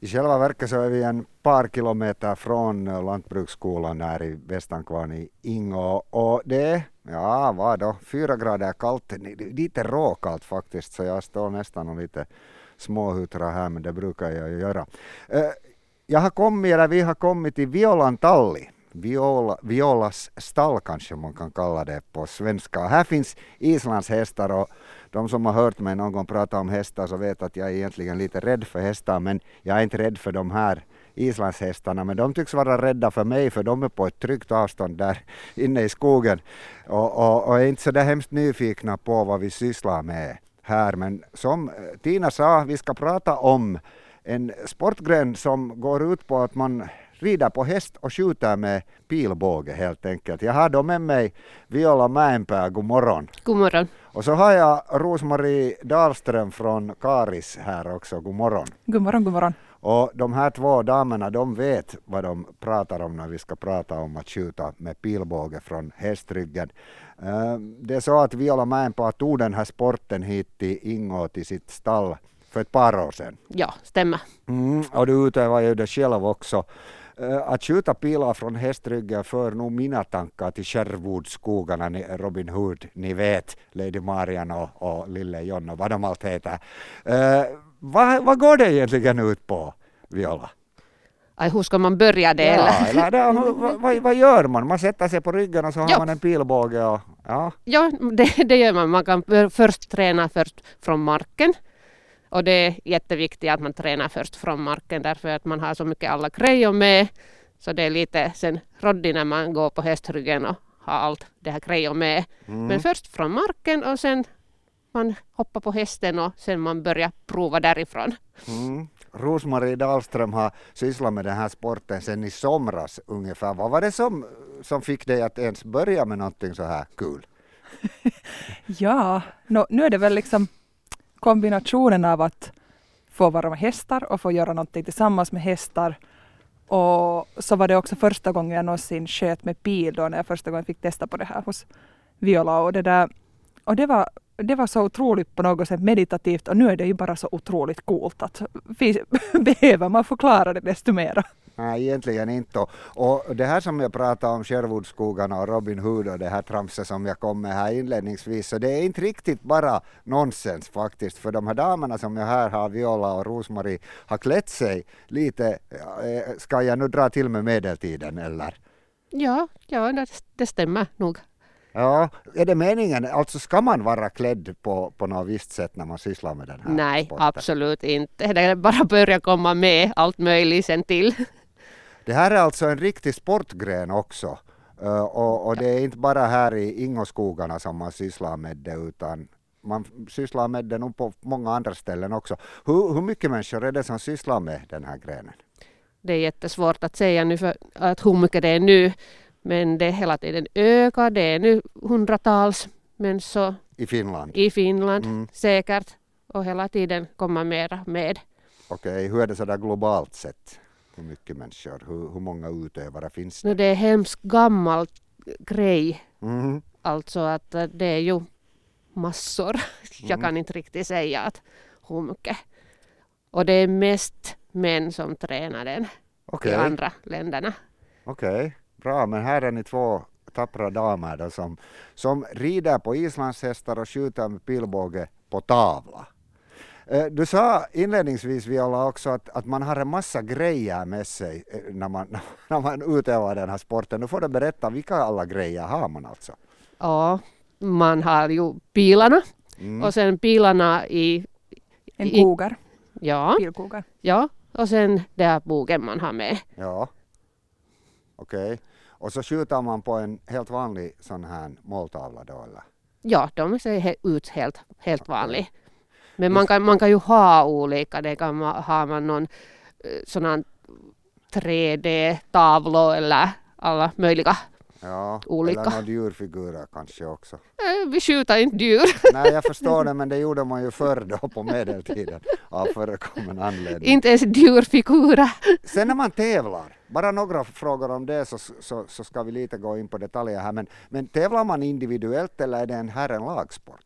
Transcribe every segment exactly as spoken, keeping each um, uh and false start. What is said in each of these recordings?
I själva verket så är vi en par kilometer från lantbruksskolan här i Västankvarn i Ingå. Och det är, ja vad då, fyra grader kallt, lite råkallt faktiskt, så jag står nästan och lite småhutra här, men det brukar jag göra. Jag har kommit, eller vi har kommit till Violan talli. Viola, Violas stall kanske man kan kalla det på svenska. Här finns Islands hästar, och de som har hört mig någon gång prata om hästar så vet att jag är egentligen lite rädd för hästar, men jag är inte rädd för de här islandshästarna, men de tycks vara rädda för mig, för de är på ett tryggt avstånd där inne i skogen och, och, och är inte så där hemskt nyfikna på vad vi sysslar med här. Men som Tina sa, vi ska prata om en sportgren som går ut på att man rider på häst och skjuter med pilbåge helt enkelt. Jag har då med mig Viola Mäenpää, god morgon. God morgon. Och så har jag Rosmarie Dahlström från Karis här också, god morgon. God morgon, god morgon. Och de här två damerna, de vet vad de pratar om när vi ska prata om att skjuta med pilbåge från hästryggen. Det är så att Viola Mäenpää tog den här sporten hit till Ingå, till sitt stall för ett par år sedan. Ja, stämmer. Mm, och du utövar ju det själv också. Att skjuta pilar från hästryggen för nog mina tankar till Sherwoodskogarna, Robin Hood, ni vet, Lady Marian och, och Lille John och vad de allt heter. Uh, vad, vad går det egentligen ut på, Viola? Aj, hur ska man börja det? Ja, eller? eller det, vad, vad, vad gör man? Man sätter sig på ryggen och så har ja. man en pilbåge. Och, ja, ja det, det gör man. Man kan först träna först från marken. Och det är jätteviktigt att man tränar först från marken, därför att man har så mycket alla grejer med. Så det är lite sen roddig när man går på hästryggen och har allt det här grejer med. Mm. Men först från marken och sen man hoppar på hästen och sen man börjar prova därifrån. Mm. Rosmarie Dahlström har sysslat med den här sporten sen i somras ungefär. Vad var det som, som fick dig att ens börja med någonting så här kul? ja, no, nu är det väl liksom kombinationen av att få vara med hästar och få göra någonting tillsammans med hästar. Och så var det också första gången jag någonsin sköt med pil då, när jag första gången fick testa på det här hos Viola. Och det, där, och det, var, det var så otroligt på något sätt meditativt, och nu är det ju bara så otroligt coolt att behöver man förklara det desto mera. Nej, egentligen inte. Och det här som jag pratade om, Sherwoodskogarna och Robin Hood och det här tramset som jag kom med här inledningsvis, så det är inte riktigt bara nonsens faktiskt. För de här damerna som jag här har, Viola och Rosmarie, har klätt sig lite, ska jag nu dra till med medeltiden eller? Ja, ja det, det stämmer nog. Ja, är det meningen? Alltså ska man vara klädd på, på något visst sätt när man sysslar med den här Nej, sporten? absolut inte. Det är bara börja komma med allt möjligt sen till. Det här är alltså en riktig sportgren också. Uh, och, och det är inte bara här i Ingåskogarna som man sysslar med det, utan man sysslar med det nog på många andra ställen också. Hur, hur mycket människor är det som sysslar med den här grenen? Det är jättesvårt att säga nu för att hur mycket det är nu. Men det är hela tiden ökar. Det är nu hundratals människor i Finland, i Finland mm. säkert. Och hela tiden kommer mera med. Okej, okay, hur är det sådär globalt sett? Hur mycket människor, hur, hur många utövare finns det? No, det är hemskt gammal grej. Mm. Alltså att det är ju massor. Mm. Jag kan inte riktigt säga att hur mycket. Och det är mest män som tränar den okay. i andra länderna. Okej. Okay. Bra, men här är ni två tappra damer då, som, som rider på islandshästar och skjuter med pilbåge på tavla. Eh, du sa inledningsvis, Viola, också att, att man har en massa grejer med sig eh, när, man, när man utövar den här sporten. Nu får du berätta, vilka alla grejer har man alltså? Ja, man har ju pilarna mm. och sen pilarna i... En kogar. Ja. Pilkogar. Ja, och sen det här bogen man har med. Ja. Okej. Okay. Och så skjuter man på en helt vanlig sån här måltavla då, eller? Ja, de ser ut helt, helt vanlig. Men man kan, man kan ju ha olika. Det kan man, har man någon sån här tre D-tavlor eller alla möjliga ja, olika. Eller några djurfigurer kanske också. Äh, vi skjuter inte djur. Nej, jag förstår det, men det gjorde man ju förr då på medeltiden av förekommande anledning. Inte ens djurfigurer. Sen när man tävlar, bara några frågor om det, så, så, så ska vi lite gå in på detaljer här. Men, men tävlar man individuellt eller är det en här en lagsport?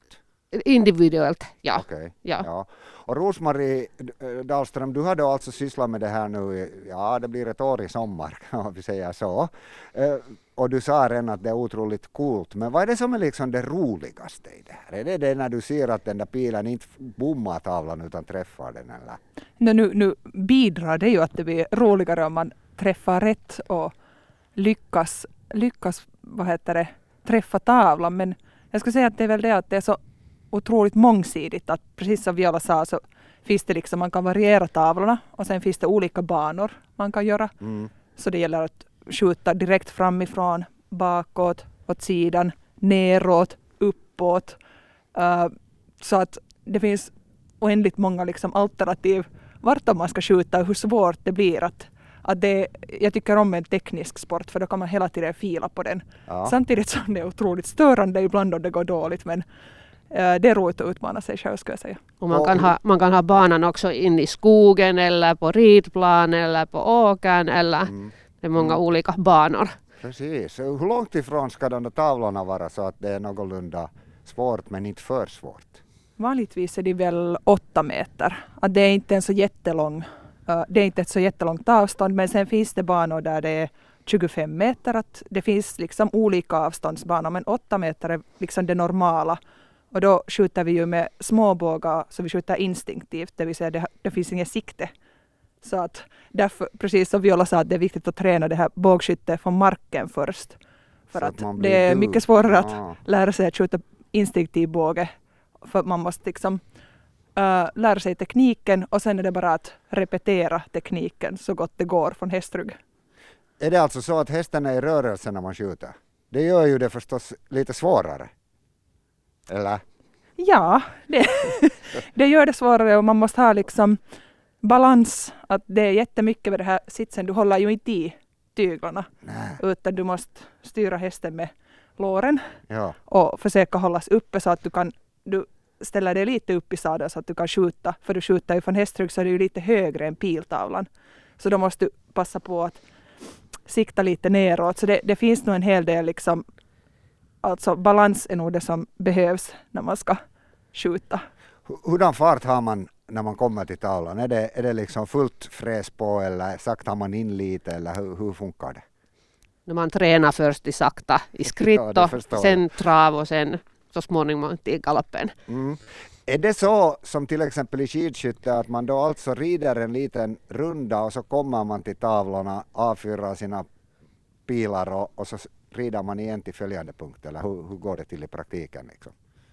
individuellt, ja. Okej. Ja. Ja. Och Rosmarie eh, Dahlström, du har då alltså sysslat med det här nu, i- ja det blir ett år i sommar om vi säger så. Eh, och du sa redan att det är otroligt coolt, men vad är det som är liksom det roligaste i det här? Är det det när du ser att den där pilen inte bommar tavlan utan träffar den eller? No, nu, nu bidrar det ju att det blir roligare om man träffar rätt och lyckas, lyckas vad heter det, träffa tavlan. Men jag skulle säga att det är väl det att det är så otroligt mångsidigt. Att precis som Viola sa så finns det liksom, man kan variera tavlorna och sen finns det olika banor man kan göra. Mm. Så det gäller att skjuta direkt framifrån, bakåt, åt sidan, neråt, uppåt. Uh, så att det finns oändligt många liksom alternativ vart man ska skjuta och hur svårt det blir. Att, att det, jag tycker om en teknisk sport för då kan man hela tiden fila på den. Ja. Samtidigt som det är otroligt störande ibland om det går dåligt. Men uh, det är roligt att utmana sig själv ska jag säga. Och man, Och- kan ha, man kan ha banan också in i skogen eller på ridplan eller på åkern eller Mm. det är många Mm. olika banor. Precis. Hur långt ifrån ska de där tavlorna vara så att det är någorlunda svårt men inte för svårt? Vanligtvis är det väl åtta meter. Att det är inte en så jättelång, uh, det är inte ett så jättelångt avstånd, men sen finns det banor där det är tjugofem meter. Att det finns liksom olika avståndsbanor, men åtta meter är liksom det normala. Och då skjuter vi ju med småbågar, så vi skjuter instinktivt, det vill säga det, det finns inget sikte. Så att därför, precis som Viola sa, att det är viktigt att träna det här bågskyttet från marken först. För Så att, att man blir det är dug. mycket svårare att Ja. lära sig att skjuta instinktiv båge. För man måste liksom uh, lära sig tekniken och sen är det bara att repetera tekniken så gott det går från hästrygg. Är det alltså så att hästen är i rörelse när man skjuter? Det gör ju det förstås lite svårare. Eller? Ja, det, det gör det svårare och man måste ha liksom balans. Att det är jättemycket med det här sitsen. Du håller ju inte i tyglarna Nej. utan du måste styra hästen med låren Ja. och försöka hållas uppe så att du kan du ställer dig lite upp i sadeln så att du kan skjuta. För du skjuter ju från hästrygg så är det ju lite högre än piltavlan. Så då måste du passa på att sikta lite neråt. Så det, det finns nog en hel del liksom, alltså balans är nog det som behövs när man ska skjuta. Hu- Hurdan fart har man när man kommer till tavlan? Är det, är det liksom fullt fräs på eller saktar man in lite eller hur, hur funkar det? När man tränar först i sakta i skritt Ja, det och förstår sen trav och sen så småningom till galoppen. Mm. Är det så som till exempel i skidskytte att man då alltså rider en liten runda och så kommer man till tavlorna, avfyrar sina pilar och, och så s- rider man igen till följande punkt eller hur, hur går det till i praktiken? Liksom?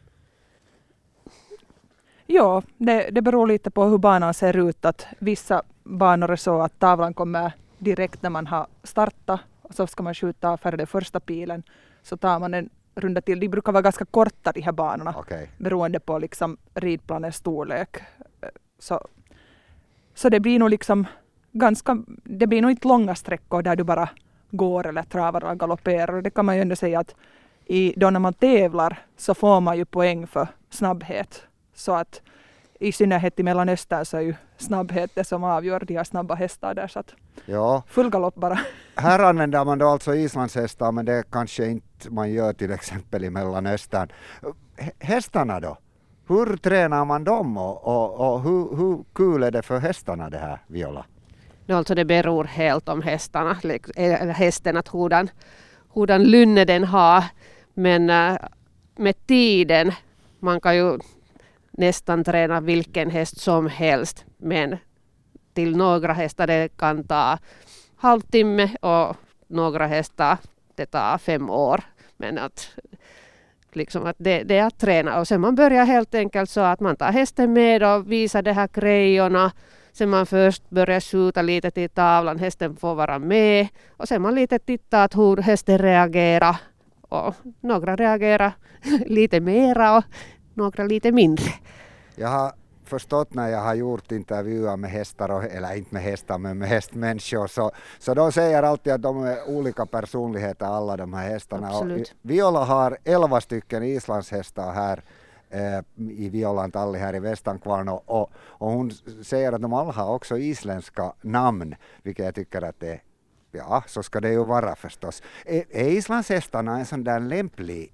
Ja, det, det beror lite på hur banan ser ut. Att vissa banor är så att tavlan kommer direkt när man har startat och så ska man skjuta för den första pilen. Så tar man en runda till. De brukar vara ganska korta de här banorna Okej. beroende på liksom ridplanens storlek. Så, så det blir nog liksom ganska, det blir nog inte långa sträckor där du bara går eller travar eller galopperar. Och det kan man ju ändå säga att i, då när man tävlar så får man ju poäng för snabbhet. Så att i synnerhet i Mellanöstern så är ju snabbhet det som avgör. De har snabba hästar där så att Ja, full galopp bara. här använder man då alltså islandshästar men det kanske inte man gör till exempel i Mellanöstern. Hä- Hästarna då? Hur tränar man dem och, och, och hur, hur kul är det för hästarna det här, Viola? No, alltså det beror helt om hästarna, lik- eller hästen att hurdan, hurdan lynne den har. Men äh, med tiden, man kan ju nästan träna vilken häst som helst. Men till några hästar det kan ta halvtimme och några hästar det tar fem år. Men att, liksom att det, det är att träna. Och sen man börjar helt enkelt så att man tar hästen med och visar de här grejorna. Sen man först börjar skjuta lite till tavlan, hästen får vara med. Och sen man lite tittar att hur hästen reagerar. Och några reagerar lite mera och några lite mindre. Jag har förstått när jag har gjort intervjuer med hästar, och, eller inte med hästar men med hästmänniskor, så, så de säger alltid att de är olika personligheter alla de här hästarna. Absolut. Och Viola har elva stycken islandshästar här eh, i Violan talli här i Västankvarn och, och, och hon säger att de alla har också isländska namn, vilket jag tycker att det, ja, så ska det ju vara förstås. Är, är islandshästarna en sån där lämplig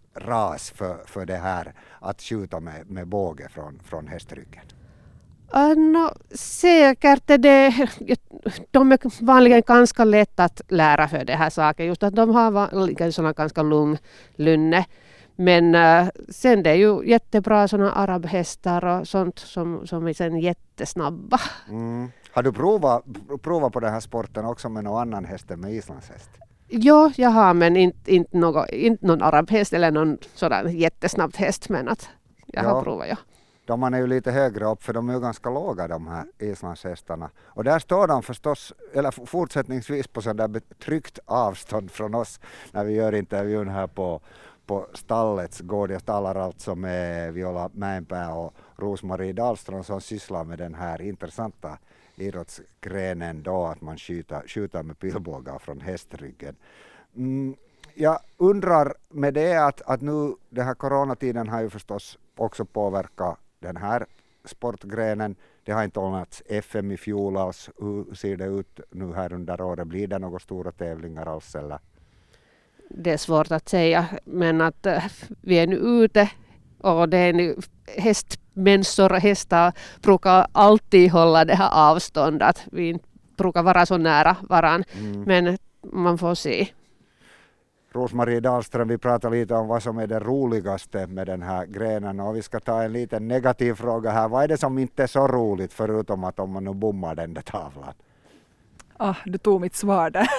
ras för, för det här att skjuta med, med båge från, från hästryggen? Uh, no, säkert är det, de är vanligen ganska lätt att lära för det här saker, just att de har vanligen såna ganska lugn lynne. Men uh, sen det är ju jättebra såna arabhästar och sånt som, som är sen jättesnabba. Mm. Har du provat, provat på den här sporten också med någon annan häst än med islandshäst? Jo, jag har, men inte, inte, någon, inte någon arabhäst eller någon sådan jättesnabb häst, men att jag Ja. har provat, ja. De är ju lite högre upp för de är ju ganska låga de här islandshästarna. Och där står de förstås, eller fortsättningsvis på sådär tryggt avstånd från oss när vi gör intervjun här på, på Stallets gård. Jag talar alltså med Viola Mäenpää och Rosmarie Dahlström som sysslar med den här intressanta idrottsgrenen då att man skjuter, skjuter med pilbågar från hästryggen. Mm, jag undrar med det att, att nu den här coronatiden har ju förstås också påverkat den här sportgrenen. Det har inte ordnats F M i fjol alls. Hur ser det ut nu här under året? Blir det några stora tävlingar alls eller? Det är svårt att säga, men att äh, vi är nu ute och det är nu hästmänniskor och hästar brukar alltid hålla det här avståndet. Att vi inte brukar vara så nära varann, mm. men man får se. Rosmarie Dahlström, vi pratar lite om vad som är det roligaste med den här grenen och vi ska ta en liten negativ fråga här. Vad är det som inte är så roligt förutom att om man nu bommar den där tavlan? Ah, du tog mitt svar där.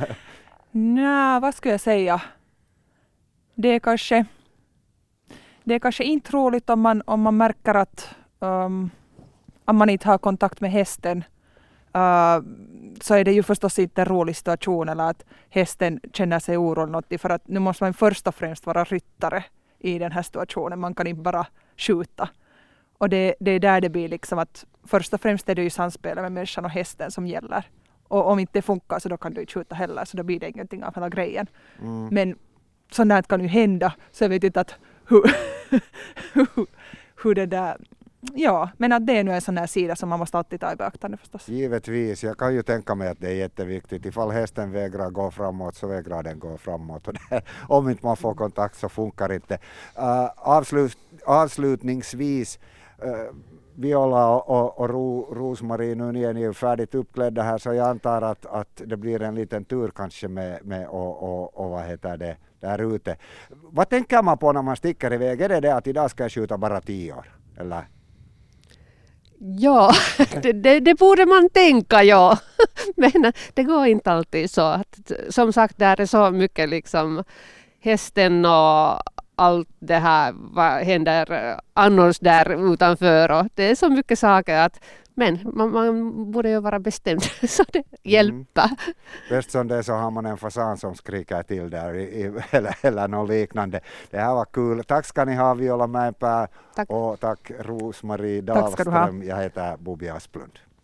Nej, vad skulle jag säga? Det är kanske, det är kanske inte roligt om man, om man märker att um, om man inte har kontakt med hästen. Uh, så är det ju förstås inte en rolig situation eller att hästen känner sig orolig för att nu måste man först och främst vara ryttare i den här situationen. Man kan inte bara skjuta. Och det, det är där det blir liksom att först och främst är det ju samspelet med människan och hästen som gäller. Och om inte det funkar så då kan du inte skjuta heller så då blir det ingenting av hela grejen. Mm. Men sånt här kan ju hända så jag vet inte att hur, hur, hur det där. Ja, men att det är nu en sån här sida som man måste alltid ta i beaktande förstås. Givetvis, jag kan ju tänka mig att det är jätteviktigt. Ifall hästen vägrar gå framåt så vägrar den gå framåt. Och det, om inte man får kontakt så funkar inte. Uh, avslut, avslutningsvis, uh, Viola och, och, och Ro, Rosmarie, nu ni är ni färdigt uppklädda här så jag antar att, att det blir en liten tur kanske med, med och, och, och vad heter det där ute. Vad tänker man på när man sticker iväg? Är det det att idag ska jag skjuta bara tio år? Eller? Ja, det, det, det borde man tänka, ja. Men det går inte alltid så. Att, som sagt, där är så mycket liksom hästen och allt det här, vad händer annars där utanför. Och det är så mycket saker att, men man, man borde ju vara bestämd så det hjälper. Mm. Bäst som det så har man en fasan som skriker till där i, i, eller, eller något liknande. Det här var kul. Tack ska ni ha Viola Mäenpää och tack Rosmarie Dahlström. Jag heter Bobby Asplund.